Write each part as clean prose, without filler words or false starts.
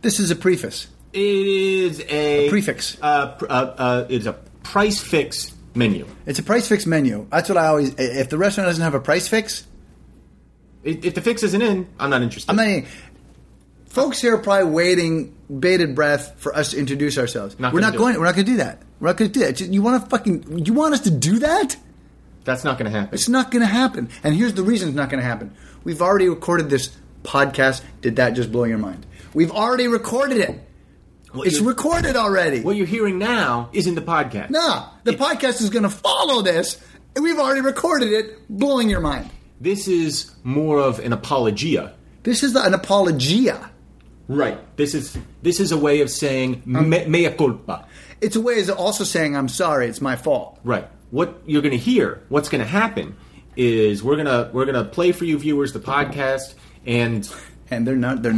This is a preface. It is a prefix. It's a price fix menu. It's a price fix menu. That's what I always... If the restaurant doesn't have a price fix... If the fix isn't in, I'm not interested. Folks here are probably waiting, bated breath, for us to introduce ourselves. We're not going to do that. We're not going to do that. You want us to do that? That's not going to happen. It's not going to happen. And here's the reason it's not going to happen. We've already recorded this podcast. Did that just blow your mind? We've already recorded it. It's recorded already. What you're hearing now isn't the podcast. No. The podcast is going to follow this, and we've already recorded it, blowing your mind. This is more of an apologia. This is an apologia. Right. This is a way of saying mea culpa. It's a way of also saying I'm sorry. It's my fault. Right. What you're going to hear, what's going to happen, is we're gonna play for you viewers the podcast, and they're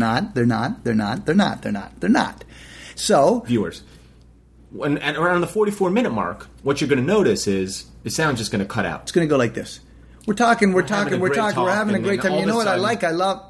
not. So viewers, at around the 44-minute mark, what you're going to notice is the sound's just going to cut out. It's going to go like this. We're talking. We're having a great time. You know what I like? I love.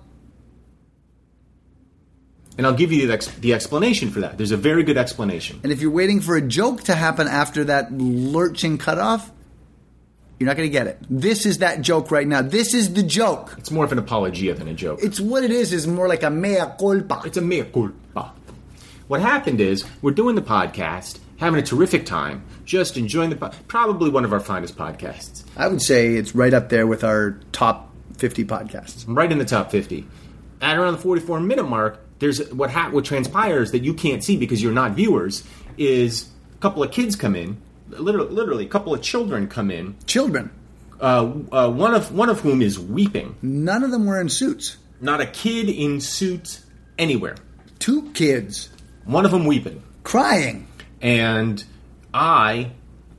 And I'll give you the explanation for that. There's a very good explanation. And if you're waiting for a joke to happen after that lurching cutoff, you're not going to get it. This is that joke right now. This is the joke. It's more of an apologia than a joke. It's what it is more like a mea culpa. It's a mea culpa. What happened is, we're doing the podcast, having a terrific time, just enjoying probably one of our finest podcasts. I would say it's right up there with our top 50 podcasts. Right in the top 50. At around the 44-minute mark, there's what transpires that you can't see because you're not viewers is a couple of kids come in, literally a couple of children come in. Children. One of whom is weeping. None of them were in suits. Not a kid in suits anywhere. 2 kids. One of them weeping. Crying. And I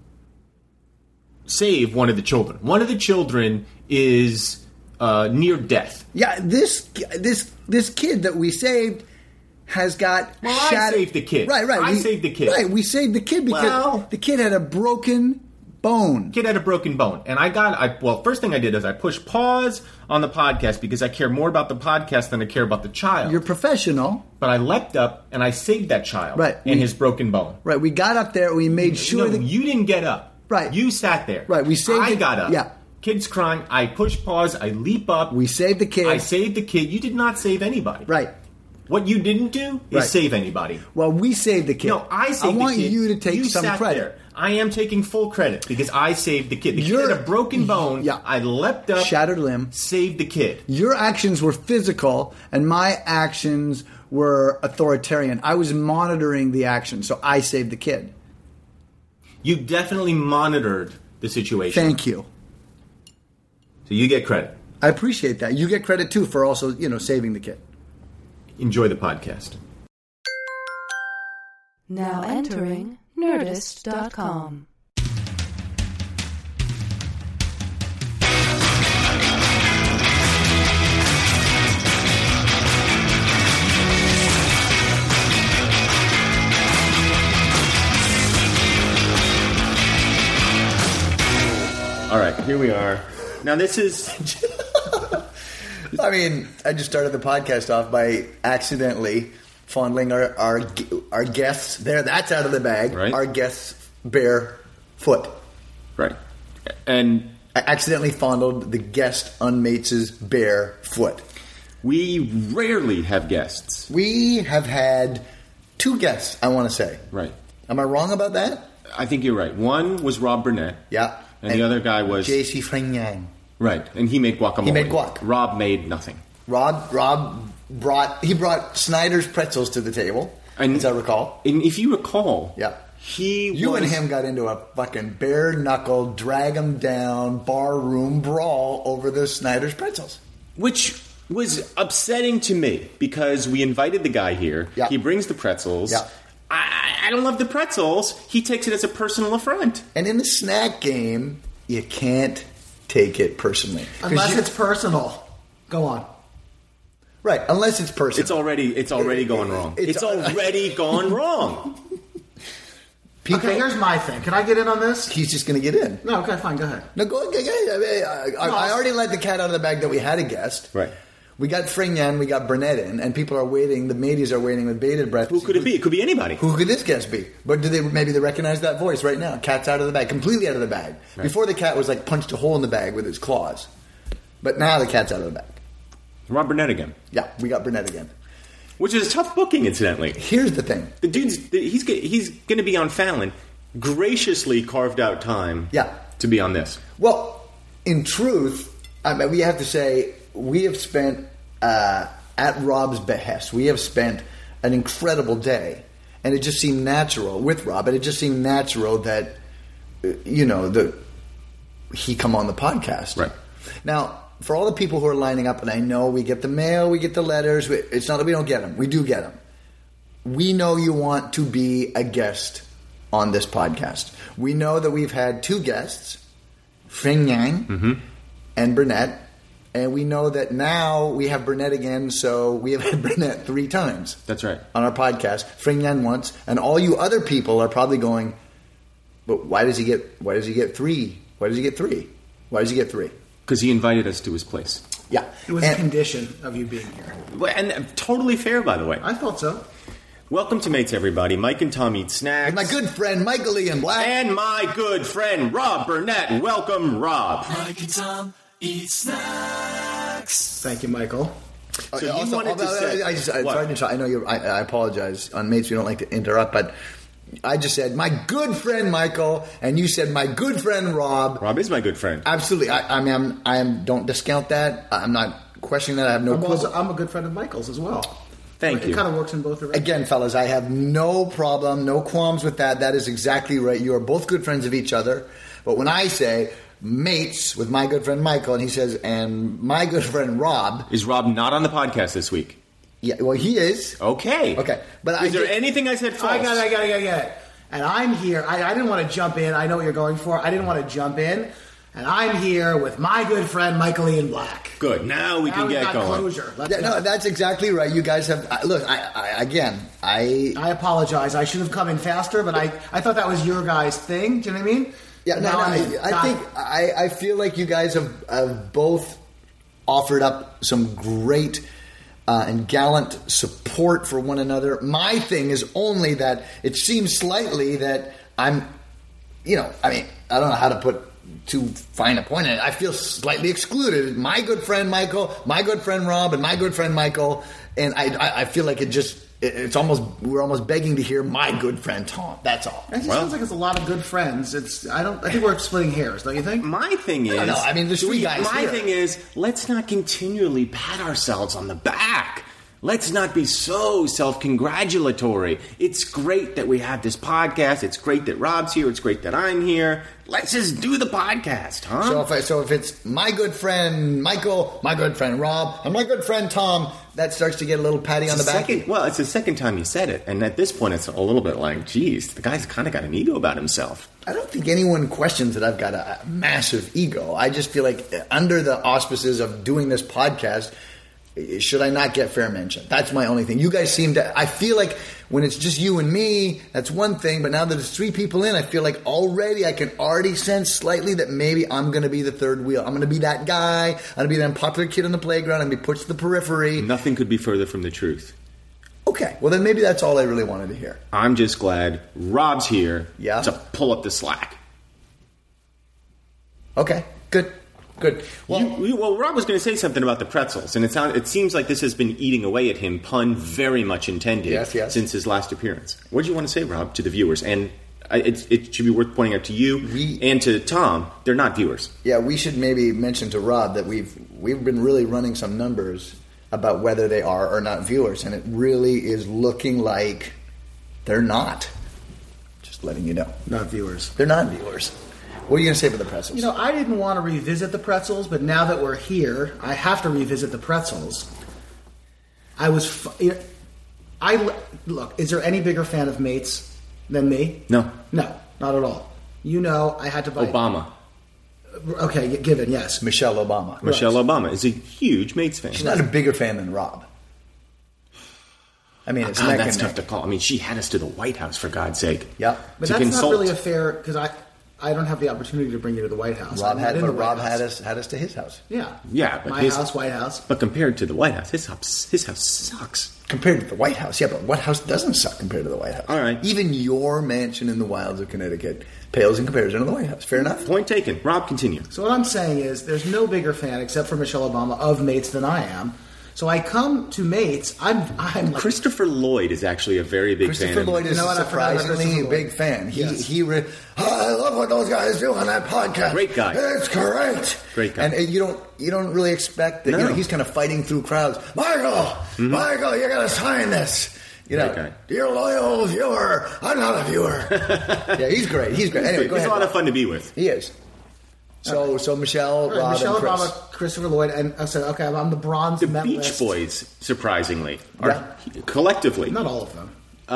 save one of the children. One of the children is near death. Yeah, this kid that we saved has got I saved the kid. Right. I saved the kid. Right, we saved the kid because the kid had a broken bone. Kid had a broken bone. And first thing I did is I pushed pause on the podcast because I care more about the podcast than I care about the child. You're professional. But I leapt up and I saved that child. Right. And his broken bone. Right, we got up there, we made sure you didn't get up. Right. You sat there. Right, we saved I got up. Yeah. Kid's crying. I push pause. I leap up. We saved the kid. I saved the kid. You did not save anybody. Right. What you didn't do is save anybody. Well, we saved the kid. No, I saved the kid. I want you to take some credit. There. I am taking full credit because I saved the kid. The kid had a broken bone. Yeah. I leapt up. Shattered limb. Saved the kid. Your actions were physical, and my actions were authoritarian. I was monitoring the action, so I saved the kid. You definitely monitored the situation. Thank you. So you get credit. I appreciate that. You get credit, too, for also, saving the kid. Enjoy the podcast. Now entering Nerdist.com. All right, here we are. Now this is... I just started the podcast off by accidentally fondling our guests. There, that's out of the bag. Right. Our guests' bare foot. Right. And I accidentally fondled the guest unmates' bare foot. We rarely have guests. We have had 2 guests, I want to say. Right. Am I wrong about that? I think you're right. One was Rob Burnett. Yeah. And the other guy was... J.C. Frignan. Right. And he made guacamole. He made guac. Rob made nothing. Rob brought Snyder's pretzels to the table, as I recall. And if you recall... Yeah. You and him got into a fucking bare-knuckle, drag-him-down, bar-room brawl over the Snyder's pretzels. Which was upsetting to me, because we invited the guy here. Yeah. He brings the pretzels. Yeah. I don't love the pretzels. He takes it as a personal affront. And in the snack game, you can't take it personally. Unless it's personal. Go on. Right, unless it's personal. It's already gone wrong. It's already gone wrong. Okay, here's my thing. Can I get in on this? He's just going to get in. No, okay, fine, go ahead. No, go ahead. I already let the cat out of the bag that we had a guest. Right. We got Fring Yan, we got Burnett in, and people are waiting. The mateys are waiting with bated breath. Who could it be? It could be anybody. Who could this guest be? But maybe they recognize that voice right now? Cat's out of the bag, completely out of the bag. Right. Before the cat was like punched a hole in the bag with his claws, but now the cat's out of the bag. Rob Burnett again. Yeah, we got Burnett again. Which is a tough booking, incidentally. Here's the thing: the dude's he's going to be on Fallon. Graciously carved out time. To be on this. Well, in truth, I mean, we have to say we have spent at Rob's behest. We have spent an incredible day, and it just seemed natural with Rob. And it just seemed natural that he come on the podcast. Right now. For all the people who are lining up, and I know we get the mail, we get the letters. It's not that we don't get them. We do get them. We know you want to be a guest on this podcast. We know that we've had 2 guests, Fring Yang and Burnett, and we know that now we have Burnett again, so we have had Burnett 3 times. That's right. On our podcast, Fring Yang once, and all you other people are probably going, but why does he get 3? Why does he get 3? Why does he get 3? Because he invited us to his place. Yeah. It was a condition of you being here. And totally fair, by the way. I thought so. Welcome to Mates, everybody. Mike and Tom eat snacks. And my good friend, Michael Ian Black. And my good friend, Rob Burnett. Welcome, Rob. Mike and Tom eat snacks. Thank you, Michael. So you wanted to say... I know I apologize. On Mates, we don't like to interrupt, but... I just said, my good friend Michael, and you said, my good friend Rob. Rob is my good friend. Absolutely. I mean, don't discount that. I'm not questioning that. I have no clue. I'm a good friend of Michael's as well. Thank you. It kind of works in both directions. Again, fellas, I have no problem, no qualms with that. That is exactly right. You are both good friends of each other. But when I say Mates with my good friend Michael, and he says, and my good friend Rob. Is Rob not on the podcast this week? Yeah, well, he is. Okay. But is there anything I said false? I got it. And I'm here. I didn't want to jump in. I know what you're going for. I didn't want to jump in. And I'm here with my good friend, Michael Ian Black. Good. Now we can get going. Closure. No, that's exactly right. You guys have... Look, I apologize. I should have come in faster, but I thought that was your guys' thing. Do you know what I mean? Yeah, I feel like you guys have both offered up some great... and gallant support for one another. My thing is only that it seems slightly that I'm, I don't know how to put too fine a point in it. I feel slightly excluded. My good friend Michael, my good friend Rob, and my good friend Michael, and I feel like we're almost begging to hear my good friend Tom. That's all. It sounds like it's a lot of good friends. I think we're splitting hairs, don't you think? My thing is... No, I mean, there's 3 guys My thing is, let's not continually pat ourselves on the back. Let's not be so self-congratulatory. It's great that we have this podcast. It's great that Rob's here. It's great that I'm here. Let's just do the podcast, huh? So if it's my good friend Michael, my good friend Rob, and my good friend Tom, that starts to get a little patty on the back. It's the second time you said it, and at this point it's a little bit like, geez, the guy's kind of got an ego about himself. I don't think anyone questions that I've got a massive ego. I just feel like under the auspices of doing this podcast... should I not get fair mention? That's my only thing. You guys seem to... I feel like when it's just you and me, that's one thing. But now that there's 3 people in, I feel like I can already sense slightly that maybe I'm going to be the third wheel. I'm going to be that guy. I'm going to be that unpopular kid on the playground. I'm going to be pushed to the periphery. Nothing could be further from the truth. Okay. Well, then maybe that's all I really wanted to hear. I'm just glad Rob's here to pull up the slack. Okay. Good. Well, Rob was going to say something about the pretzels, and it seems like this has been eating away at him, pun very much intended, yes. since his last appearance. What do you want to say, Rob, to the viewers? And it should be worth pointing out to you and to Tom, they're not viewers. Yeah, we should maybe mention to Rob that we've been really running some numbers about whether they are or not viewers, and it really is looking like they're not. Just letting you know. Not viewers. They're not viewers. What are you going to say about the pretzels? I didn't want to revisit the pretzels, but now that we're here, I have to revisit the pretzels. Look, is there any bigger fan of Mates than me? No, not at all. I had to buy... Obama. Okay, given, yes. Michelle Obama. Michelle Obama is a huge Mates fan. She's not a bigger fan than Rob. I mean, it's that's tough to call. I mean, she had us to the White House, for God's sake. Yeah. But that's not really a fair... Because I don't have the opportunity to bring you to the White House. Rob I'm not in the White Rob House. had us to his house. Yeah. Yeah, but my his- house, White House. But compared to the White House, his house sucks. Compared to the White House, yeah, but what house doesn't suck compared to the White House? All right. Even your mansion in the wilds of Connecticut pales in comparison to the White House. Fair enough? Point taken. Rob, continue. So what I'm saying is, there's no bigger fan except for Michelle Obama of Mates than I am. So I come to Mates. I'm like, Christopher Lloyd is actually a very big fan. Christopher of Lloyd is You know what? I forgot about surprisingly Christopher a big Lloyd. fan. Yes. I love what those guys do on that podcast. Great guy. It's great. Great guy. And you don't really expect that. No. You know, he's kind of fighting through crowds. Michael, you got to sign this. You know, Great guy. dear loyal viewer, I'm not a viewer. Yeah, he's great. He's great. Anyway, go He's ahead. a lot of fun to be with. He is. So Michelle, Rob, Michelle and Chris. Obama, Christopher Lloyd, and I said, okay, I'm the bronze The medalist. Beach Boys, surprisingly, are Yeah. collectively. Not all of them.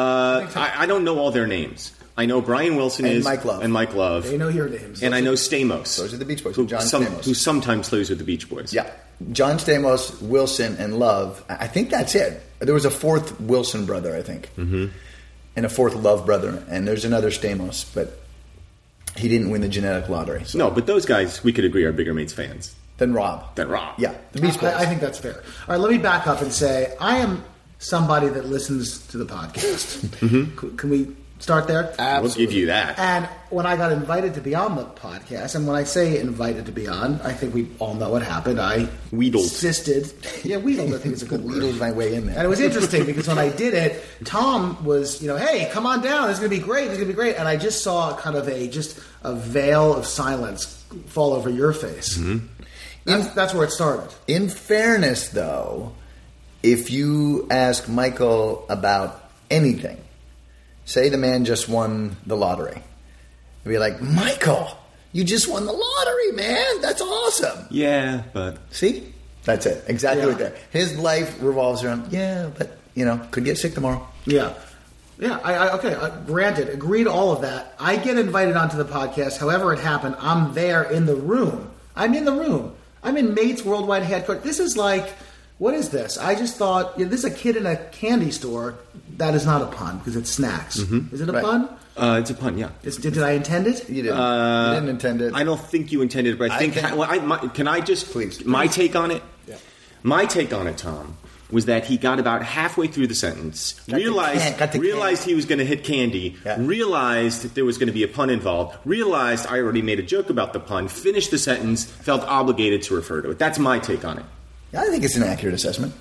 I don't know all their names. I know Brian Wilson And is Mike Love. and Mike Love, They know your names. and I know Stamos. Those are the Beach Boys. who, John Stamos. who sometimes plays with the Beach Boys. Yeah. John Stamos, Wilson, and Love. I think that's it. There was a fourth Wilson brother, I think. Mm-hmm. And a fourth Love brother. And there's another Stamos, but he didn't win the genetic lottery. So. No, but those guys, we could agree, are bigger Mates fans Then Rob. than Rob. Yeah. The Beach Boys. I think that's fair. All right, let me back up and say I am somebody that listens to the podcast. Mm-hmm. Can we start there? We'll give you that. And when I got invited to be on the podcast, and when I say invited to be on, I think we all know what happened. I Wheedled. insisted. Yeah, wheedled, I think it's a good word. Wheedled my way in there. And it was interesting because when I did it, Tom was, hey, come on down. It's going to be great. It's going to be great. And I just saw kind of a veil of silence fall over your face. Mm-hmm. That's where it started. In fairness, though, if you ask Michael about anything, say the man just won the lottery, he'd be like, Michael, you just won the lottery, man. That's awesome. Yeah, but See? That's it. Exactly Yeah. right there. His life revolves around, but, could get sick tomorrow. Yeah. Yeah, granted, agreed all of that. I get invited onto the podcast, however it happened, I'm there in the room. I'm in the room. I'm in Mates Worldwide Headquarters. This is like, what is this? I just thought, this is a kid in a candy store. That is not a pun, because it's snacks. Is it a Right. pun? it's a pun, yeah. Did I intend it? You didn't. You didn't intend it. I don't think you intended it, but I think... can I just... Please. My take on it? Yeah. My take on it, Tom, was that he got about halfway through the sentence, Got to realized candy. he was going to hit candy, Yeah. realized that there was going to be a pun involved, realized I already made a joke about the pun, finished the sentence, felt obligated to refer to it. That's my take on it. I think it's an accurate assessment.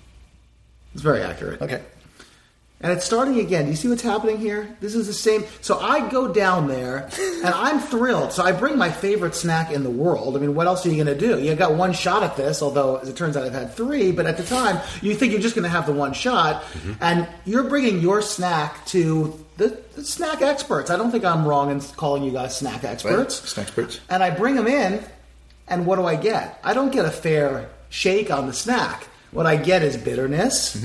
It's very accurate. Okay. And it's starting again. Do you see what's happening here? This is the same. So I go down there, and I'm thrilled. So I bring my favorite snack in the world. I mean, what else are you going to do? You got one shot at this, although, as it turns out, I've had 3. But at the time, you think you're just going to have the one shot. And you're bringing your snack to the snack experts. I don't think I'm wrong in calling you guys snack experts. Right. Snack experts. And I bring them in, and what do I get? I don't get a fair shake on the snack. What I get is bitterness,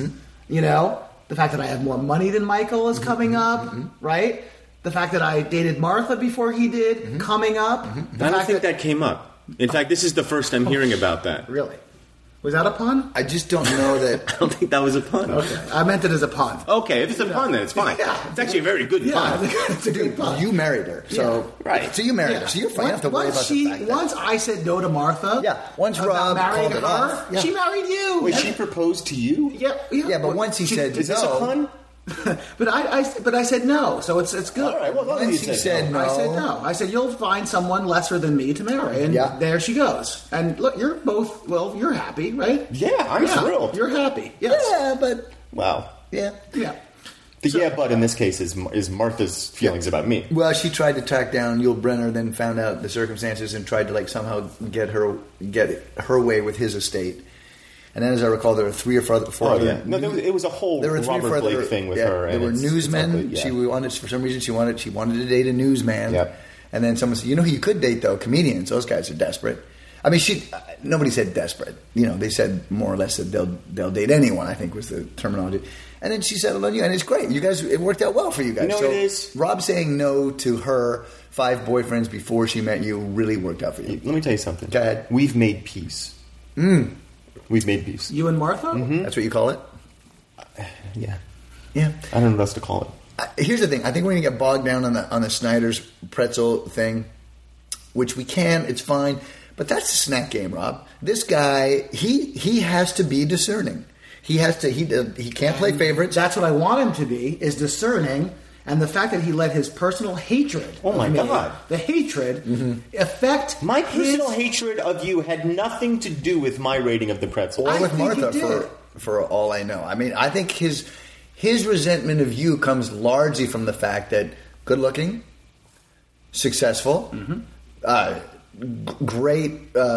the fact that I have more money than Michael is coming up, right? The fact that I dated Martha before he did, coming up. The I don't fact think that came up. In fact, this is the first I'm hearing about that. Really? Was that a pun? I just don't know that. I don't think that was a pun. Okay. I meant it as a pun. Okay, if it's a pun, then it's fine. Yeah. It's actually a very good Yeah, I pun. think it's a good pun. You married her, so Right. So you married her, so you're fine. You don't have to worry about the fact that. Once I said no to Martha, Yeah, once about Rob marrying called it her, off, yeah. she married you. Wait, she proposed to you? Yeah, but once he said Is no, this a pun? But I said no, so it's good. All right, well, long as once you he said no, I said no. I said you'll find someone lesser than me to marry, and Yeah. there she goes. And look, you're both. Well, you're happy, right? Yeah, I'm thrilled. You're happy. Yes. yeah, but Wow. yeah. Yeah. The but in this case is Martha's feelings about me. Well, she tried to track down Yul Brynner, then found out the circumstances and tried to somehow get her way with his estate. And then, as I recall, there were 3 or 4 other. No, it was a whole There were 3 or 4 Robert other Blake thing with yeah, her. There and were it's newsmen. ugly, yeah. She wanted, for some reason, she wanted to date a newsman. Yep. And then someone said, "You know who you could date though? Comedians. Those guys are desperate." I mean, nobody said desperate. They said more or less that they'll date anyone. I think was the terminology. And then she settled on you, and it's great. You guys, it worked out well for you guys. You know so what it is? Rob saying no to her 5 boyfriends before she met you really worked out for you. Let me tell you something. Go ahead. We've made peace. We've made peace. You and Martha. That's what you call it. Yeah. Yeah. I don't know what else to call it. Here's the thing. I think we're going to get bogged down on the Snyder's pretzel thing, which we can. It's fine. But that's the snack game, Rob. This guy, he has to be discerning. He can't play favorites. That's what I want him to be, is discerning. And the fact that he let his personal hatred Oh, my of me, God. the hatred, affect My personal his... hatred of you had nothing to do with my rating of the pretzel. Or I with think Martha, you did. for all I know. I mean, I think his resentment of you comes largely from the fact that good-looking, successful, great,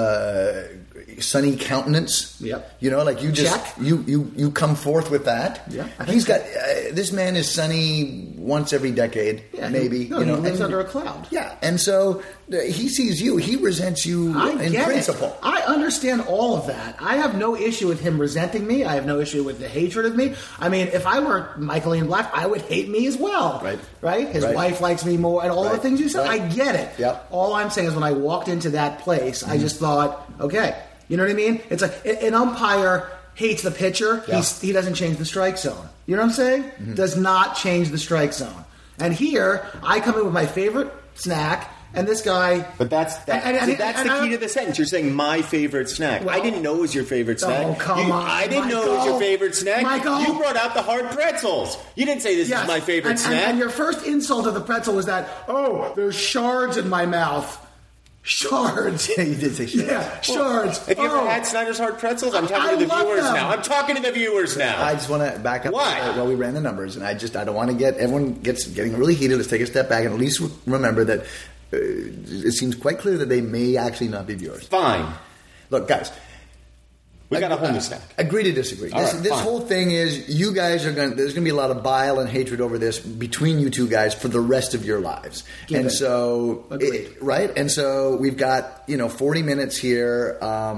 sunny countenance. Yep. You know, like you just Check. you come forth with that. Yeah, I think He's so. got this man is sunny once every decade, Yeah, maybe. he you know, lives and- under a cloud. Yeah, and so he sees you. He resents you I in get principle. it. I understand all of that. I have no issue with him resenting me. I have no issue with the hatred of me. I mean, if I were Michael Ian Black, I would hate me as well. Right. Right? His Right. wife likes me more and all the Right. things you said. Right. I get it. Yep. All I'm saying is when I walked into that place, I just thought, okay, you know what I mean? It's like an umpire hates the pitcher. Yeah. He doesn't change the strike zone. You know what I'm saying? Does not change the strike zone. And here, I come in with my favorite snack, and this guy... But that's And- the key to the sentence. You're saying my favorite snack. Well- I didn't know it was your favorite snack. Oh, come on, I didn't know it was your Michael. favorite snack. Michael. You brought out the hard pretzels. You didn't say this Yes. is my favorite and, snack. And your first insult of the pretzel was that, oh, there's shards in my mouth. Shards. Yeah, you did say shards. Yeah, shards. Have you Oh. ever had Snyder's hard pretzels? I'm I talking to the love viewers them. now. I'm talking to the viewers now. I just want to back up. Why? Well, we ran the numbers, and I don't want to get everyone getting really heated. Let's take a step back and at least remember that it seems quite clear that they may actually not be viewers. Fine. Look, guys, We got a whole new snack. agree to disagree. All This, right, this fine. whole thing is you guys are going. There's going to be a lot of bile and hatred over this between you two guys for the rest of your lives, Given. and so Agreed. right. And so we've got 40 minutes here.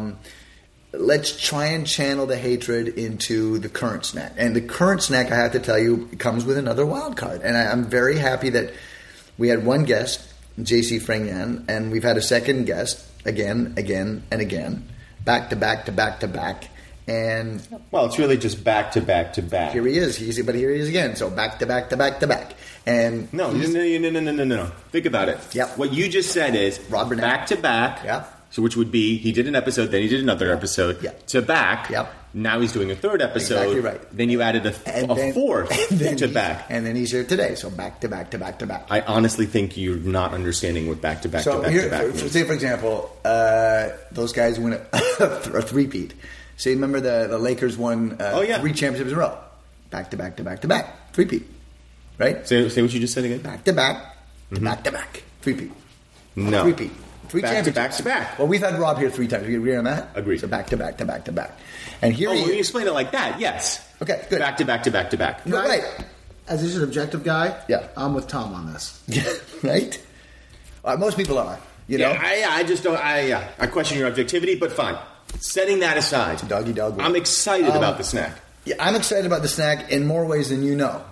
Let's try and channel the hatred into the current snack. And the current snack, I have to tell you, comes with another wild card. And I'm very happy that we had one guest, J.C. Frangnan, and we've had a second guest again, and again, back to back to back to back. And Well, it's really just back to back to back. here he is. But here he is again. So back to back to back to back. And No. Think about it. Yep. What you just said is Rob Burnett. back to back. Yep. So which would be he did an episode, then he did another episode. Yep. To back. Yep. Now he's doing a third episode. Exactly right. Then you added a fourth and then to he's- back. And then he's here today. So back to back to back to back. I honestly think you're not understanding what back to back So to back here, to back means. say for example, those guys win a three-peat. Say, remember the Lakers won 3 championships in a row, back to back to back to back, three-peat, right? Say what you just said again. Back to back, back to back, three-peat, No. three-peat, 3 Back to championships. back to back. Well, we've had Rob here 3 times. We agree on that. Agreed. So back to back to back to back, and here Oh, he when you is. explain it like that, yes. Okay, good. Back to back to back to back. No, right, As just an objective guy, Yeah. I'm with Tom on this. right. Most people are, you know. Yeah, I just don't. I question your objectivity, but fine. Setting that aside, Doggy dog. I'm excited about the snack. Yeah, I'm excited about the snack in more ways than you know.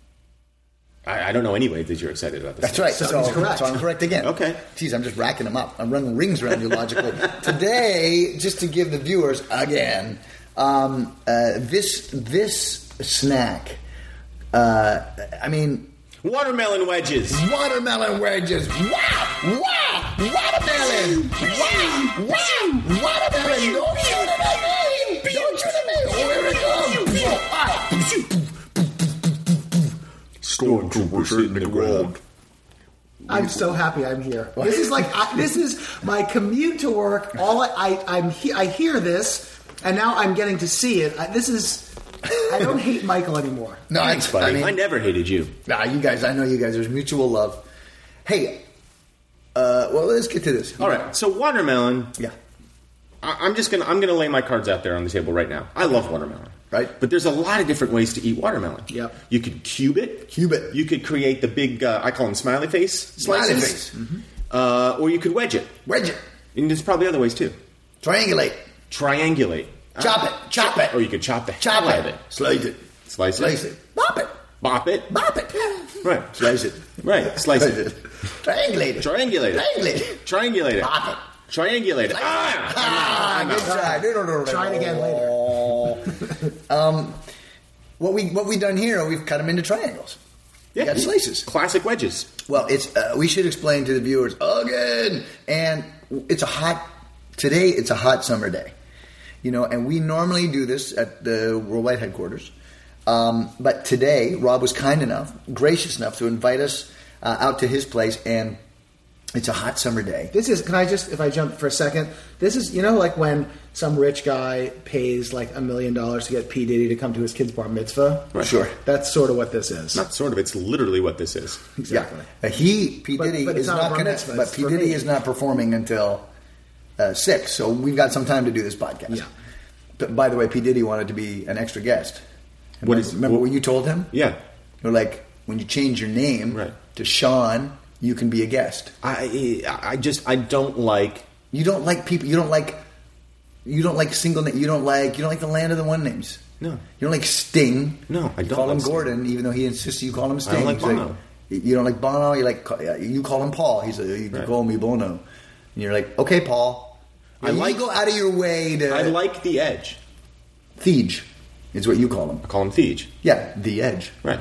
I don't know any way that you're excited about this. That's right. So he's correct. So I'm correct again. Okay. Geez, I'm just racking them up. I'm running rings around you logically. Today, just to give the viewers again, this snack. I mean, Watermelon wedges. watermelon wedges. Wow! Wow! Watermelon! Wow! Wow! Watermelon! Don't shoot it at me! Don't shoot at me! Oh, here it comes! Stormtrooper sitting in the ground. I'm so happy I'm here. This is like this is my commute to work. I hear this, and now I'm getting to see it. I don't hate Michael anymore. No, Thanks, I buddy. mean, I never hated you. nah, you guys. I know you guys. There's mutual love. Hey, well, let's get to this. All right. So watermelon. Yeah. I'm gonna lay my cards out there on the table right now. I love watermelon. Right. But there's a lot of different ways to eat watermelon. Yep. You could cube it. Cube it. You could create the big, I call them smiley face Smiley slices. face. Or you could wedge it. Wedge it. And there's probably other ways too. Triangulate. Triangulate. Chop it. Chop it. Or you could chop the Chop hell out of it. it. Slice it. Slice it. Slice it. Bop it. Bop it. Bop it. Right. Slice it. Right. Slice Slice it. it. Triangulate it. Triangulate it. Triangulate it. Triangulate it. Bop it. Triangulate it. Ah, good try. Try it again later. What we done here, we've cut them into triangles. You got slices. Classic wedges. Well, it's we should explain to the viewers again. And today it's a hot summer day. And we normally do this at the Worldwide headquarters. But today, Rob was gracious enough to invite us out to his place, and it's a hot summer day. If I jump for a second, this is, like when some rich guy pays like $1 million to get P. Diddy to come to his kid's bar mitzvah? Right. Sure. That's sort of what this is. Not sort of, it's literally what this is. Exactly. Yeah. P. Diddy but is not not a bar going mitzvah, but it's P. for Diddy me. is not performing until 6, so we've got some time to do this podcast. Yeah. But by the way, P. Diddy wanted to be an extra guest. Remember what you told him? Yeah. You're like, when you change your name to Sean, you can be a guest. I don't like... You don't like people. You don't like single names. You don't like the land of the one names. No. You don't like Sting. No, I don't call like him Sting. Gordon, even though he insists you call him Sting. I don't like He's Bono. You don't like Bono. You call him Paul. He's you call me Bono, and you're like, okay, Paul. You go out of your way to. I like the Edge. Thiege is what you call him. I call him Thiege. Yeah, the Edge. Right.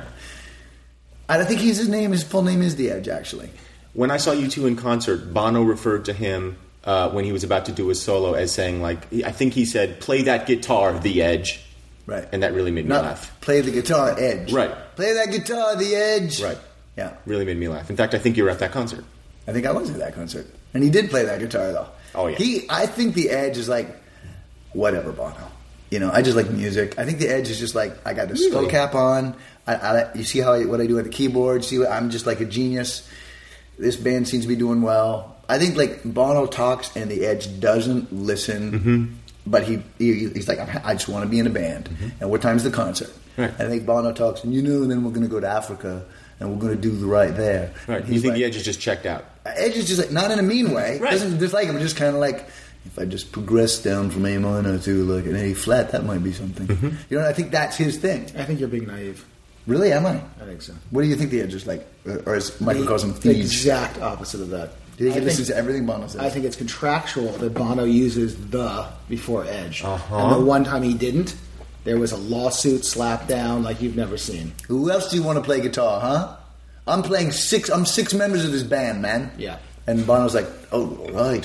I think his full name is the Edge, actually. When I saw you two in concert, Bono referred to him when he was about to do his solo as saying, I think he said, "Play that guitar, the Edge." Right. And that really made me laugh. Play the guitar, Edge. Right. Play that guitar, the Edge. Right. Yeah. Really made me laugh. In fact, I think you were at that concert. I think I was at that concert. And he did play that guitar, though. Oh, yeah. I think the Edge is like, whatever, Bono. I just like music. I think the Edge is just like, I got the skull cap on. You see what I do at the keyboard. I'm just like a genius. This band seems to be doing well. I think like Bono talks and the Edge doesn't listen. Mm-hmm. But he's like, I just want to be in a band. Mm-hmm. And what time's the concert? Right. And I think Bono talks, and then we're going to go to Africa, and we're going to do the right there. Right. You think the Edge is just checked out? Edge is just like, not in a mean way. Right. Doesn't dislike him. Just kind of like, if I just progress down from A minor to like an A flat, that might be something. Mm-hmm. I think that's his thing. I think you're being naive. Really? Am I? I think so. What do you think the Edge is like? Or as Michael calls him, The Thiege? exact opposite of that. Do you think he listens to everything Bono says? I think it's contractual that Bono uses the before Edge. Uh-huh. And the one time he didn't, there was a lawsuit slapped down like you've never seen. Who else do you want to play guitar, huh? I'm 6 members of this band, man. Yeah. And Bono's like, oh, all right.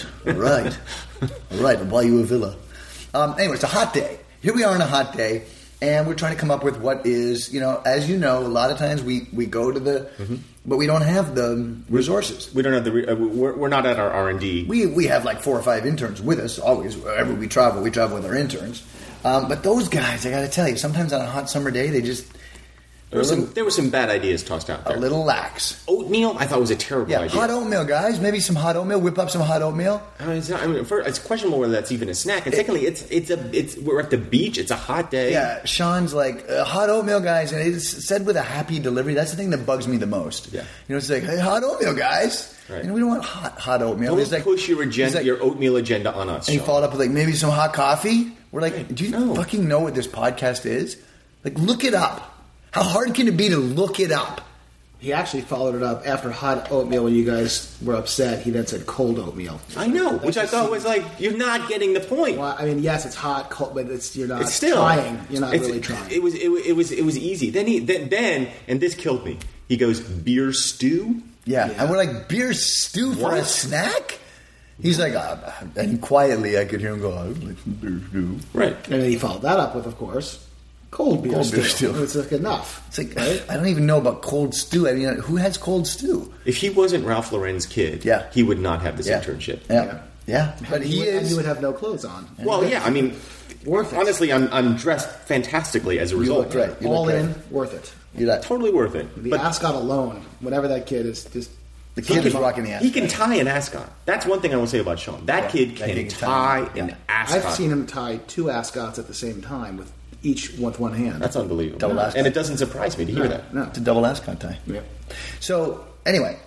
I'll buy you a villa. Anyway, it's a hot day. Here we are on a hot day, and we're trying to come up with what is, as you know, a lot of times we go to the, but we don't have the resources. We don't have we're not at our R&D. We have like 4 or 5 interns with us always. Wherever we travel with our interns. But those guys, I got to tell you, sometimes on a hot summer day, they just... There were some bad ideas tossed out there. A little lax. Oatmeal, I thought was a terrible idea. Hot oatmeal, guys. Maybe some hot oatmeal. Whip up some hot oatmeal. First, it's questionable whether that's even a snack. And secondly, we're at the beach. It's a hot day. Yeah, Sean's like, hot oatmeal, guys. And it's said with a happy delivery. That's the thing that bugs me the most. Yeah. It's like, hey, hot oatmeal, guys. Right. We don't want hot oatmeal. Don't push your oatmeal agenda on us. And he Sean. followed up with like, maybe some hot coffee. We're like, do you fucking know what this podcast is? Like, look it up. How hard can it be to look it up? He actually followed it up after hot oatmeal when you guys were upset. He then said cold oatmeal. I know, which I thought was like, you're not getting the point. Well, I mean, yes, it's hot, cold, but you're not It's still trying. You're not really trying. It was easy. Then and this killed me. He goes, beer stew? Yeah. And we're like, beer stew for a snack? He's like, and quietly I could hear him go, I would like some beer stew. Right. And then he followed that up with, of course, cold beer stew. It's like enough. It's like, right? I don't even know about cold stew. I mean, who has cold stew? If he wasn't Ralph Lauren's kid, he would not have this internship. Yeah. But he is. And you would have no clothes on. Well, yeah, I mean, worth it. Honestly, I'm dressed fantastically as a result. You look great. All in, worth it. You're totally worth it. The ascot alone, whatever that kid is, just... The kid is rocking the ascot. He can tie an ascot. That's one thing I will say about Sean. That kid can tie an ascot. I've seen him tie 2 ascots at the same time with one hand. That's unbelievable. Double ascot. And it doesn't surprise me to hear that. No. It's a double ascot tie. Yeah. So, anyway,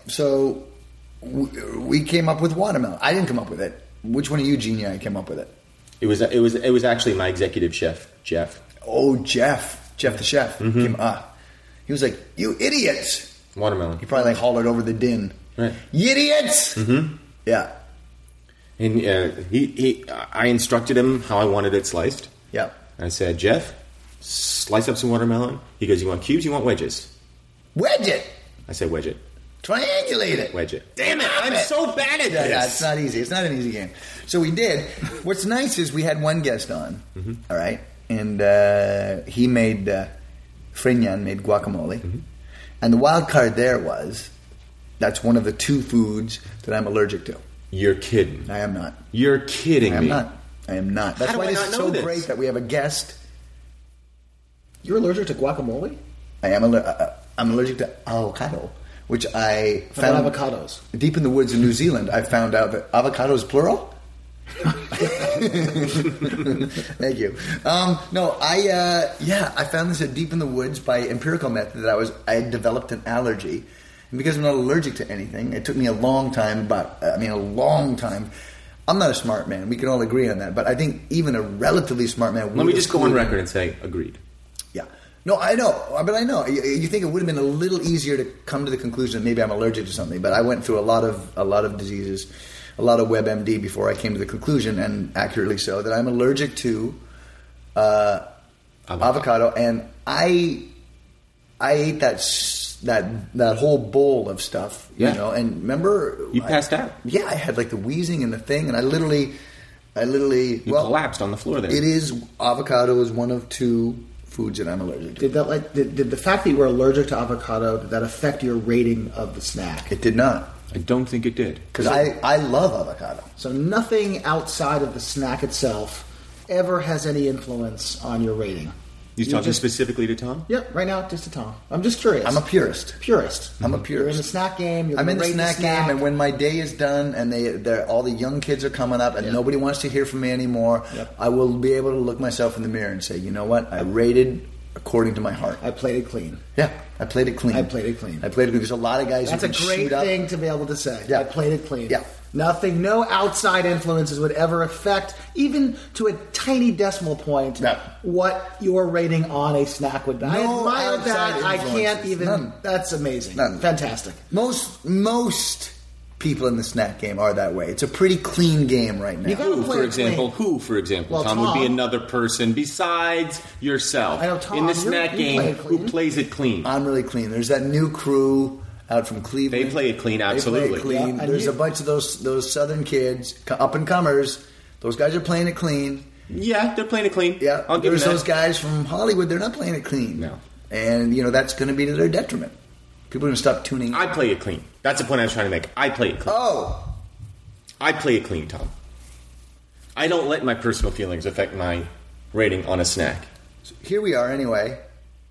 we came up with watermelon. I didn't come up with it. Which one of you genii came up with it? It was actually my executive chef, Jeff. Oh, Jeff the chef. Mm-hmm. He was like, you idiots. Watermelon. He probably hollered over the din. Right. You idiots! Mm-hmm. Yeah. And I instructed him how I wanted it sliced. Yeah. I said, Jeff, slice up some watermelon. He goes, you want cubes? You want wedges? Wedge it. I say wedge it. Triangulate it. Wedge it. Damn it! I'm so bad at this. Yeah, it's not easy. It's not an easy game. So we did. What's nice is we had one guest on, all right? And he made, Frinyan made guacamole. And the wild card there was, that's one of the 2 foods that I'm allergic to. You're kidding. I am not. You're kidding me. I am not. That's do why I this not is know so this? great that we have a guest. You're allergic to guacamole? I am I'm allergic to avocado, which I How found about avocados? deep in the woods in New Zealand. I found out that avocado is plural. Thank you. No, I found this deep in the woods by empirical method that I had developed an allergy, and because I'm not allergic to anything, it took me a long time. A long time. I'm not a smart man. We can all agree on that. But I think even a relatively smart man. Let me just go on record and say agreed. Yeah. No, I know. But I know. You think it would have been a little easier to come to the conclusion that maybe I'm allergic to something. But I went through a lot of diseases, a lot of WebMD before I came to the conclusion, and accurately so, that I'm allergic to avocado. And I ate that whole bowl of stuff, Yeah. you know. And remember, You passed out. Yeah, I had like the wheezing and the thing, and I literally You collapsed on the floor there. Avocado is one of 2 foods that I'm allergic to. Did the fact that you were allergic to avocado, did that affect your rating of the snack? It did not, I don't think it did. because I love avocado. So nothing outside of the snack itself ever has any influence on your rating. You're talking specifically to Tom? Yep, right now, just to Tom. I'm just curious. I'm a purist. purist. I'm a You're in purist. the snack game. I'm in the snack game, and when my day is done, and all the young kids are coming up, and Yep. nobody wants to hear from me anymore, Yep. I will be able to look myself in the mirror and say, you know what? I rated according to my heart. I played it clean. Yeah, I played it clean. I played it clean. There's a lot of guys That's who a can great shoot up. thing to be able to say. Yeah. I played it clean. Yeah. Nothing, no outside influences would ever affect, even to a tiny decimal point, No. what your rating on a snack would be. I No admire outside that. I can't influences. even. None. That's amazing. None. Fantastic. Most people in the snack game are that way. It's a pretty clean game right now. You gotta Who, play for it example? clean. Who, for example? Well, Tom would be Tom. another person besides yourself. I know, Tom, in the you're- snack you game, play it who clean. plays it clean? I'm really clean. There's that new crew out from Cleveland. They play it clean, They absolutely. play it clean. Yeah, and There's you- a bunch of those southern kids, up and comers. Those guys are playing it clean. Yeah, they're playing it clean. Yeah, I'll give there's them those that. guys from Hollywood. They're not playing it clean. No. And that's going to be to their detriment. People are going to stop tuning. I play it clean. That's the point I was trying to make. I play it clean. Oh, I play it clean, Tom. I don't let my personal feelings affect my rating on a snack. here we are anyway.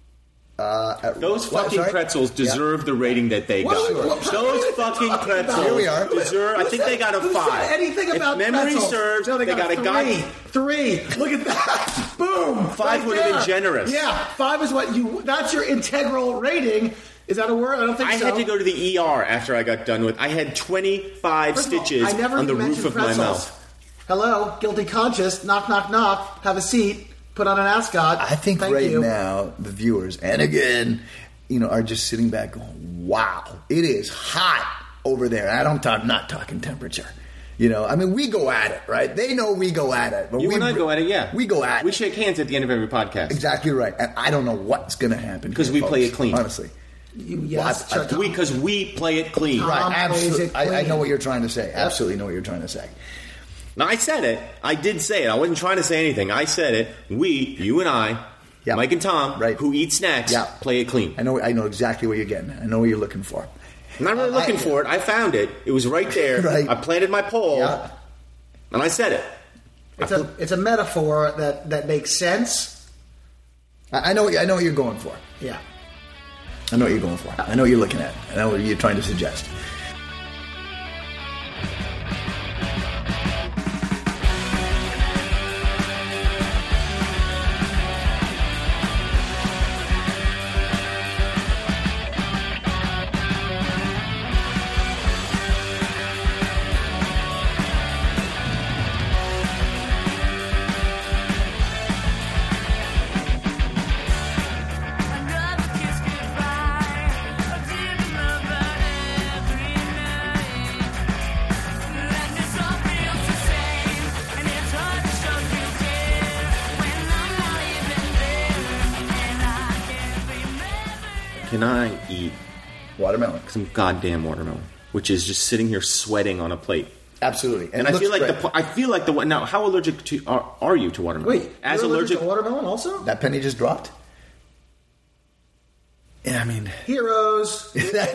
Those fucking pretzels deserve the rating that they What- got. what- Those fucking pretzels Here we are. deserve. I think they got a Who 5. said anything about if memory pretzels? serves, No, they got a three. 3. Look at that. Boom. 5 would have been generous. Yeah, 5 is what you. That's your integral rating. Is that a word? I don't think I so. had to go to the ER after I got done with. I had 25 First of all, stitches I never on the mentioned roof of my pretzels. mouth. Hello, guilty conscious. Knock, knock, knock. Have a seat. Put on an ascot. I think Thank right you. now the viewers, and again, are just sitting back going, "Wow, it is hot over there." I'm not talking temperature. We go at it, right? They know we go at it, but You and I go at it, yeah. we go at We it. shake hands at the end of every podcast. Exactly right, and I don't know what's going to happen Because here, we folks, play it clean. Honestly, Yes, Well, I- Tom. Because we play it clean. Tom right? plays Absolutely, it I clean. know what you're trying to say. Absolutely know what you're trying to say. Now, I said it. I did say it. I wasn't trying to say anything. I said it. We, you and I, Yeah. Mike and Tom, Right. who eat snacks, Yeah. play it clean. I know exactly what you're getting. I know what you're looking for. I'm not really looking for it. I found it. It was right there. Right. I planted my pole, Yeah. and I said it. It's a metaphor that makes sense. I know what you're going for. Yeah. I know what you're going for. I know what you're looking at. I know what you're trying to suggest. Another kiss goodbye. I didn't love that every can I eat Watermelon. some goddamn watermelon, which is just sitting here sweating on a plate. Absolutely. And it I feel looks like great. now, how allergic to are you to watermelon? Wait, you're allergic to watermelon also? That penny just dropped? Yeah, I mean... Heroes.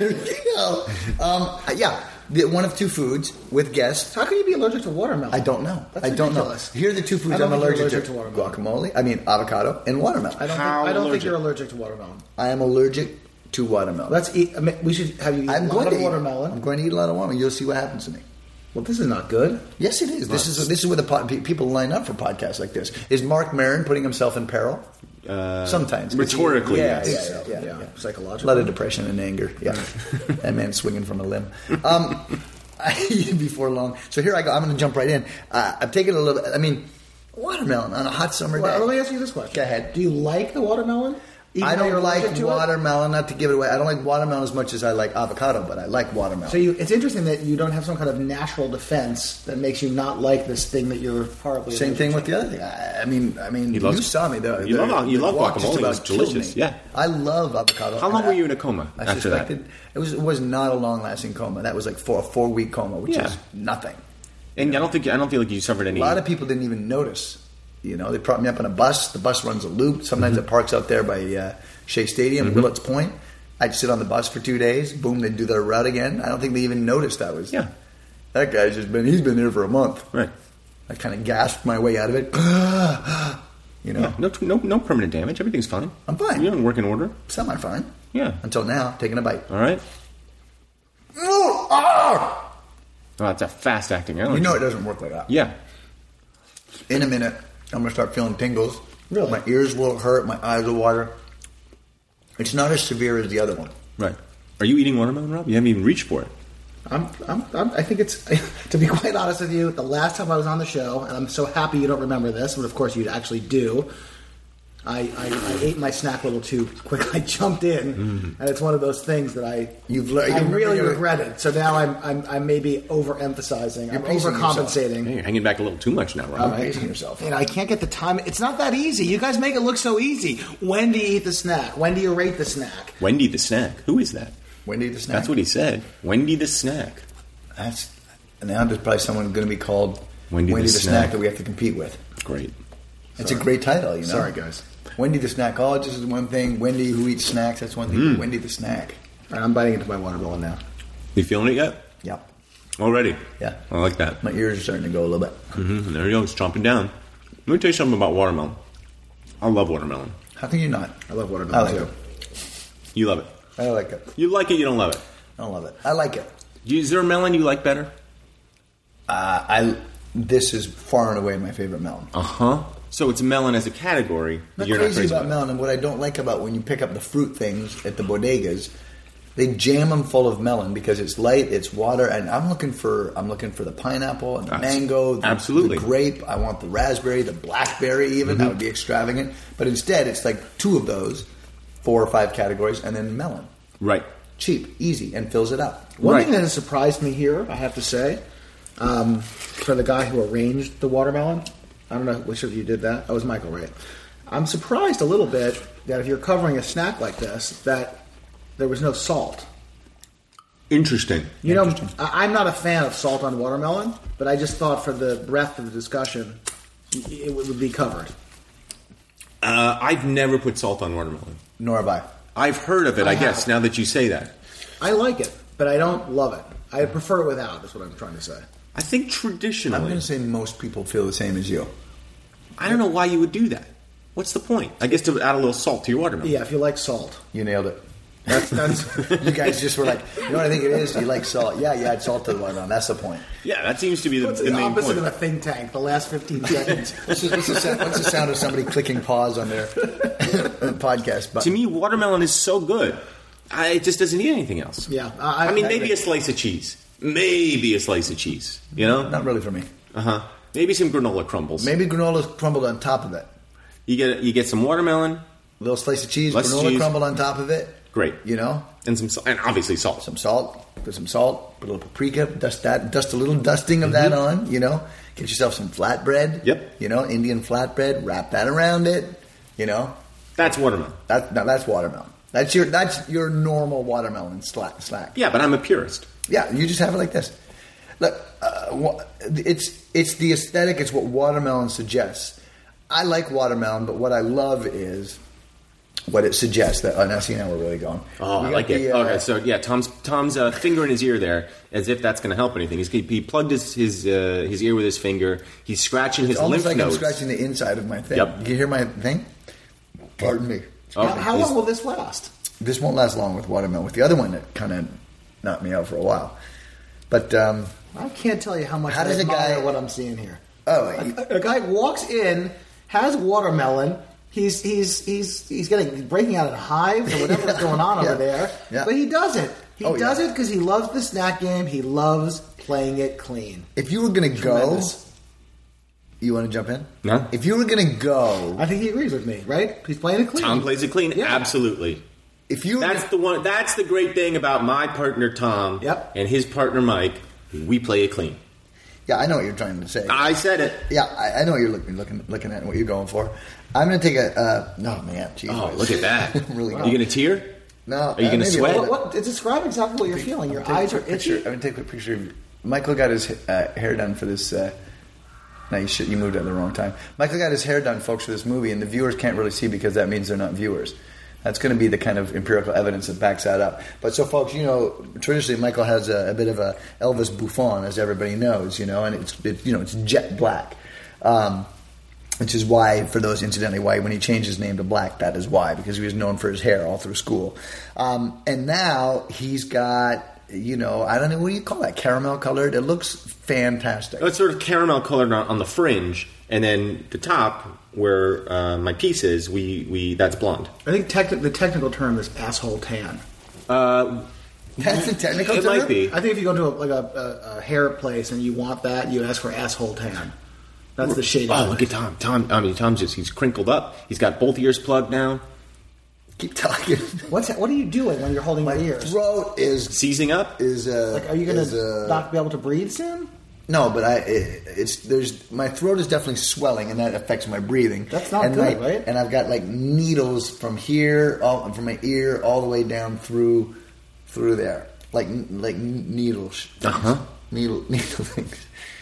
Yeah. One of two foods with guests. How can you be allergic to watermelon? I don't know. That's I don't ridiculous. know. Here are the two foods I don't I'm think you're allergic to. watermelon. Guacamole, I mean avocado, and watermelon. I don't How think you're allergic to watermelon. I am allergic to watermelon. Let's eat. We should have you eat a lot of watermelon. I'm going to eat a lot of watermelon. You'll see what happens to me. Well, this is not good. Yes, it is. This is where people line up for podcasts like this. Is Mark Maron putting himself in peril? Sometimes. Rhetorically, Yeah. Psychological. A lot of depression and anger. Yeah. That man swinging from a limb. Before long. So here I go. I'm going to jump right in. I'm taking a little bit. I mean, watermelon on a hot summer day. Well, let me ask you this question. Go ahead. Do you like the watermelon? Even I though you're don't like allergic to it? watermelon, not to give it away. I don't like watermelon as much as I like avocado, but I like watermelon. So it's interesting that you don't have some kind of natural defense that makes you not like this thing that you're horribly Same allergic thing to. with the other thing. I mean, He you loves- saw me. you love walk just guacamole. about It's killed delicious. me. Yeah. I love avocado. How long were you in a coma I after that? suspected it was not a long lasting coma. That was like a 4-week coma, which Yeah. is nothing. And I don't feel like you suffered any. A lot of people didn't even notice. You know, they brought me up on a bus. The bus runs a loop. Sometimes it parks out there by Shea Stadium, Willets Point. I'd sit on the bus for 2 days. Boom, they'd do their route again. I don't think they even noticed that was. Yeah. That guy's he's been there for a month. Right. I kind of gasped my way out of it. You know, Yeah, no permanent damage. Everything's fine. I'm fine. You're in working order. semi-fine. Yeah. Until now, taking a bite. All right. Oh, ah! Oh, it's a fast acting allergy. You know it doesn't work like that. Yeah. In a minute, I'm going to start feeling tingles. Really? My ears will hurt. My eyes will water. It's not as severe as the other one. Right. Are you eating watermelon, Rob? You haven't even reached for it. I think it's, to be quite honest with you, the last time I was on the show, and I'm so happy you don't remember this, but of course you actually do, I ate my snack a little too quick. I jumped in, and it's one of those things that I really regretted. So now I'm maybe overemphasizing. I'm pacing overcompensating. Hey, you're hanging back a little too much now, Rob. All right. Pacing yourself. And I can't get the time. It's not that easy. You guys make it look so easy. When do you eat the snack? When do you rate the snack? Wendy the snack. Who is that? Wendy the snack. That's what he said. Wendy the snack. And now there's probably someone going to be called Wendy the Snack. that we have to compete with. Great. It's a great title, you know. Sorry, guys. Wendy the Snackologist is one thing. Wendy who eats snacks, that's one thing. But Wendy the Snack. All right, I'm biting into my watermelon now. You feeling it yet? Yep. Already? Yeah. I like that. My ears are starting to go a little bit. Mm-hmm. There you go. It's chomping down. Let me tell you something about watermelon. I love watermelon. How can you not? I love I watermelon like too. it. You love it. I like it. You like it, you don't love it. I love it. I like it. Is there a melon you like better? This is far and away my favorite melon. Uh-huh. So it's melon as a category. Not You're crazy not crazy about melon, and what I don't like about when you pick up the fruit things at the bodegas, they jam them full of melon because it's light, it's water, and I'm looking for the pineapple and the mango, Absolutely. the grape. I want the raspberry, the blackberry, even that would be extravagant. But instead, it's like two of those, 4 or 5 categories, and then melon. Right. Cheap, easy, and fills it up. One Right. thing that has surprised me here, I have to say, for the guy who arranged the watermelon, I don't know which of you did that. That was Michael, right? I'm surprised a little bit that if you're covering a snack like this, that there was no salt. Interesting. You know, I'm not a fan of salt on watermelon, but I just thought for the breadth of the discussion, it would be covered. I've never put salt on watermelon. Nor have I. I've heard of it, I guess, have. now that you say that. I like it, but I don't love it. I prefer it without, is what I'm trying to say. I think I'm traditionally, going to say most people feel the same as you. I don't know why you would do that. What's the point? I guess to add a little salt to your watermelon. Yeah, if you like salt. You nailed it. That's You guys just were like, you know what I think it is? You like salt. Yeah, you add salt to the watermelon. That's the point. Yeah, that seems to be the, What's the the main opposite point. of a think tank? The last 15 seconds. What's the sound of somebody clicking pause on their podcast To button? me, watermelon is so good. It just doesn't need anything else. Yeah, I mean, maybe a slice of cheese. Maybe a slice of cheese. You know? Not really for me. Uh-huh. Maybe some granola crumbles. Maybe granola's crumbled on top of it. You get some watermelon, A little slice of cheese, Less granola cheese. crumbled on top of it. great, You know? and and obviously salt. Some salt. Put some salt. Put a little paprika. Dust a little dusting of that on. You know? Get yourself some flatbread. Yep. You know, Indian flatbread. Wrap that around it. You know? That's watermelon. That's watermelon. That's your normal watermelon snack. Yeah, but I'm a purist. Yeah, you just have it like this. Look, it's the aesthetic. It's what watermelon suggests. I like watermelon, but what I love is what it suggests. Now we're really going. Oh, I like it. Okay, so yeah, Tom's finger in his ear there, as if that's going to help anything. He plugged his ear with his finger. He's scratching his lymph like nodes. I'm scratching the inside of my thing. Yep. You hear my thing? Pardon me. Okay. How long will this last? This won't last long with watermelon. With the other one, it kind of knocked me out for a while. But I can't tell you how much I admire what I'm seeing here. Oh, a guy walks in, has watermelon. He's breaking out in hives or whatever's going on over there. Yeah. But he does it. He does it because he loves the snack game. He loves playing it clean. If you were going to go, you want to jump in? No. If you were going to go, I think he agrees with me, right? He's playing it clean. Tom plays it clean. Yeah. Absolutely. if you That's the one. That's the great thing about my partner Tom and his partner Mike. We play it clean. Yeah, I know what you're trying to say. I said it. Yeah, I know what you're looking at and what you're going for. I'm going to take a... no, man. Geez, Oh, look at that. Really Are you going to tear? No. Are you going to sweat? Describe exactly what you're feeling. Your eyes are itchy. I'm going to take a picture of... Michael got his hair done for this... no, you moved at the wrong time. Michael got his hair done, folks, for this movie, and the viewers can't really see because that means they're not viewers. That's going to be the kind of empirical evidence that backs that up. But so, folks, traditionally Michael has a bit of a Elvis Buffon, as everybody knows, and it's jet black, which is why, for those incidentally, why when he changed his name to Black, that is why, because he was known for his hair all through school. And now he's got, I don't know, what do you call that? Caramel colored? It looks fantastic. Oh, it's sort of caramel colored on the fringe, and then the top where my piece is, that's blonde. I think the technical term is asshole tan. That's the technical term? It might be. I think if you go to a hair place and you want that, you ask for asshole tan. That's the shade. Oh, look at Tom. Tom's he's crinkled up. He's got both ears plugged now. Keep talking. What are you doing when you're holding My your ears? throat is... Seizing up? Are you going to not be able to breathe soon? No, but my throat is definitely swelling, and that affects my breathing. That's not good, right? And I've got like needles from here, from my ear, all the way down through there, like needles. Needle things.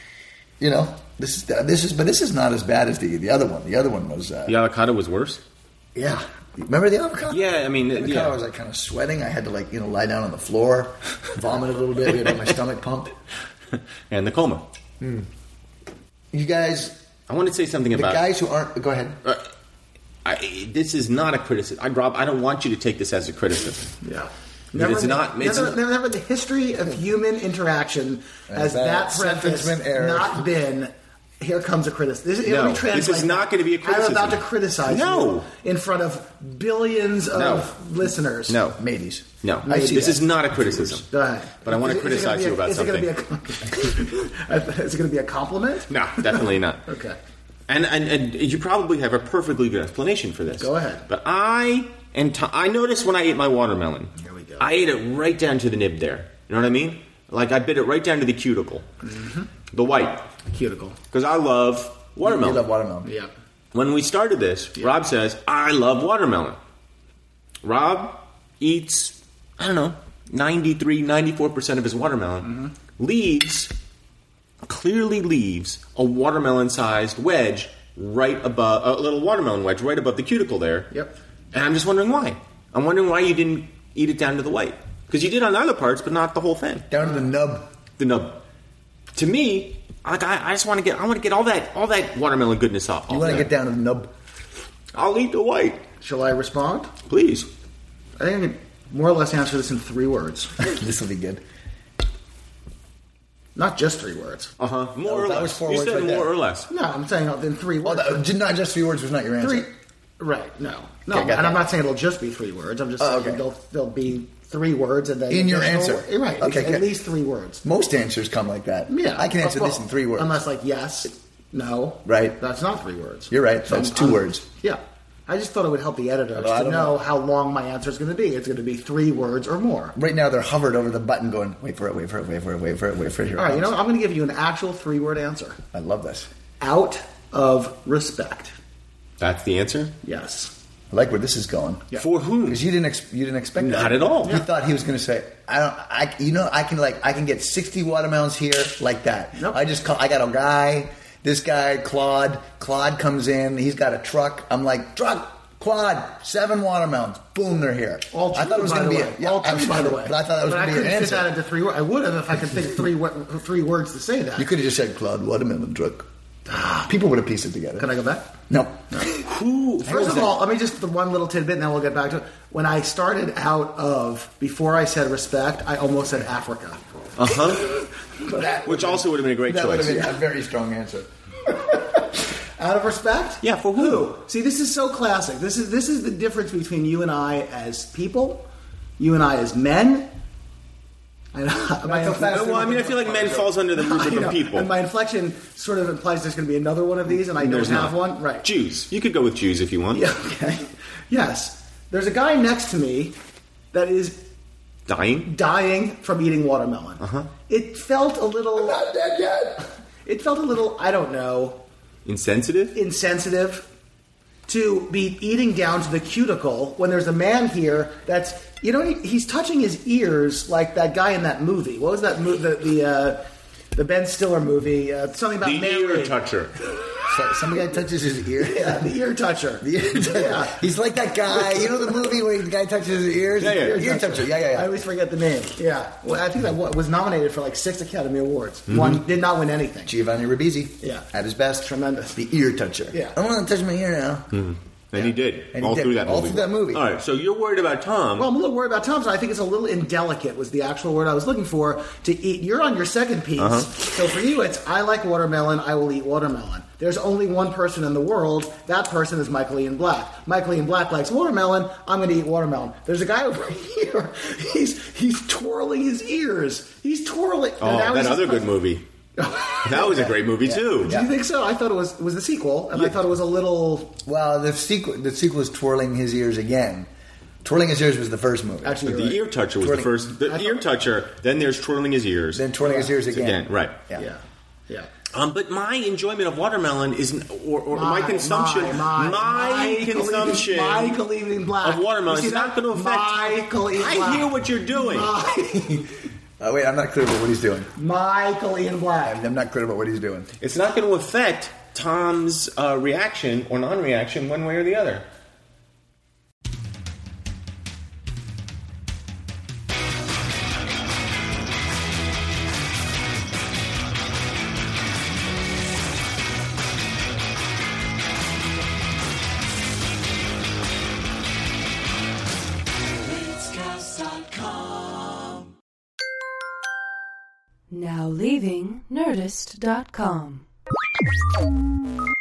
This is not as bad as the other one. The other one was the avocado was worse. Yeah, remember the avocado? Yeah, I mean, the avocado I was like kind of sweating. I had to lie down on the floor, vomit a little bit, get my stomach pumped. And the coma. You guys... I want to say something about... The guys who aren't... Go ahead. This is not a criticism. Rob, I don't want you to take this as a criticism. Yeah. Never the history of human interaction has that preface not been... Here comes a criticism. This is not going to be a criticism. I'm about to criticize you in front of billions of listeners. No. Mateys. No. This is not a criticism. Go ahead. But I want to criticize you about something. Is it going to be a compliment? No, definitely not. Okay. And you probably have a perfectly good explanation for this. Go ahead. But I noticed when I ate my watermelon, here we go. I ate it right down to the nib there. You know what I mean? Like I bit it right down to the cuticle. Mm-hmm. The white. Cuticle. Because I love watermelon. You love watermelon. Yeah. When we started this, Rob says, I love watermelon. Rob eats, 93, 94% of his watermelon. Clearly leaves a watermelon-sized wedge right above, a little watermelon wedge right above the cuticle there. Yep. And I'm just wondering why. I'm wondering why you didn't eat it down to the white. Because you did on the other parts, but not the whole thing. Down to the nub. The nub. To me, I just want to get all that watermelon goodness off. You want to get down to the nub. I'll eat the white. Shall I respond? Please. I think I can more or less answer this in 3 words. This will be good. Not just 3 words. More or that less. was 4 you words said right more there. or less. No, I'm saying in 3 words. Not just 3 words was not your answer. 3. Right. No. Okay, and I'm not saying it'll just be 3 words. I'm just saying there'll be 3 words and then in your answer. Right. Okay. At least 3 words. Most answers come like that. Yeah. I can answer this in 3 words. Unless yes, no. Right. That's not 3 words. You're right. That's 2 words. Yeah. I just thought it would help the editors to know how long my answer is going to be. It's going to be 3 words or more. Right now, they're hovered over the button going, wait for it. Here All right, I'm going to give you an actual 3-word answer. I love this. Out of respect. That's the answer? Yes. I like where this is going. For whom? Because you didn't expect that. Not at all. You thought he was going to say, I can get 60 watermelons here like that. Nope. I got a guy, this guy, Claude. Claude comes in, he's got a truck. I'm like, truck, Claude, 7 watermelons. Boom, they're here. All true, I thought it was going to be all true, by the way. But I thought that was going to be an I couldn't fit answer. that into 3 words. I would have if I could think of 3 words to say that. You could have just said, Claude, watermelon truck. People would have pieced it together. Can I go back? No. First of all, let me just the one little tidbit, and then we'll get back to it. When I started out before I said respect, I almost said Africa. Which also would have been a great That would choice. have been a very strong answer. Out of respect? Yeah, for who? See, this is so classic. This is the difference between you and I as people, you and I as men. I feel like men falls under the rubric of people. And my inflection sort of implies there's going to be another one of these, and I don't have one. Right. Jews. You could go with Jews if you want. Yeah, okay. Yes. There's a guy next to me that is Dying? from eating watermelon. It felt a little... I'm not dead yet. It felt a little, I don't know... Insensitive to be eating down to the cuticle when there's a man here that's... he's touching his ears like that guy in that movie. What was that movie? The Ben Stiller movie. Something about The Mary. ear toucher. So some guy touches his ear. Yeah, the ear toucher. The ear toucher. Yeah. He's like that guy. You know the movie where the guy touches his ears? Yeah. Ear toucher. Yeah. I always forget the name. Yeah. Well, I think that was nominated for like 6 Academy Awards. One did not win anything. Giovanni Ribisi. Yeah. At his best. Tremendous. The ear toucher. Yeah. I want to touch my ear now. And he did. And all he did. through that movie. All through that movie. All right, so you're worried about Tom. Well, I'm a little worried about Thompson. I think it's a little indelicate was the actual word I was looking for to eat. You're on your second piece. So for you, it's I like watermelon, I will eat watermelon. There's only one person in the world. That person is Michael Ian Black. Michael Ian Black likes watermelon. I'm going to eat watermelon. There's a guy over here. He's twirling his ears. He's twirling. Oh, that other good movie. That was a great movie, too. Do you think so? I thought it was the sequel, and I thought it was a little... Well, the sequel is Twirling His Ears Again. Twirling His Ears was the first movie. Actually, But you're the ear toucher was Twirling. the first. The ear toucher, then there's twirling his ears. Then Twirling His Ears Again. Right. Yeah. Yeah. But my enjoyment of watermelon is, or my consumption, my consumption Michael Ian Black of watermelon You see is not that? going to affect. Michael Ian Black. I hear what you're doing. Wait, I'm not clear about what he's doing. Michael Ian Black. I'm not clear about what he's doing. It's not going to affect Tom's reaction or non-reaction one way or the other. Nerdist.com. Now leaving Nerdist.com.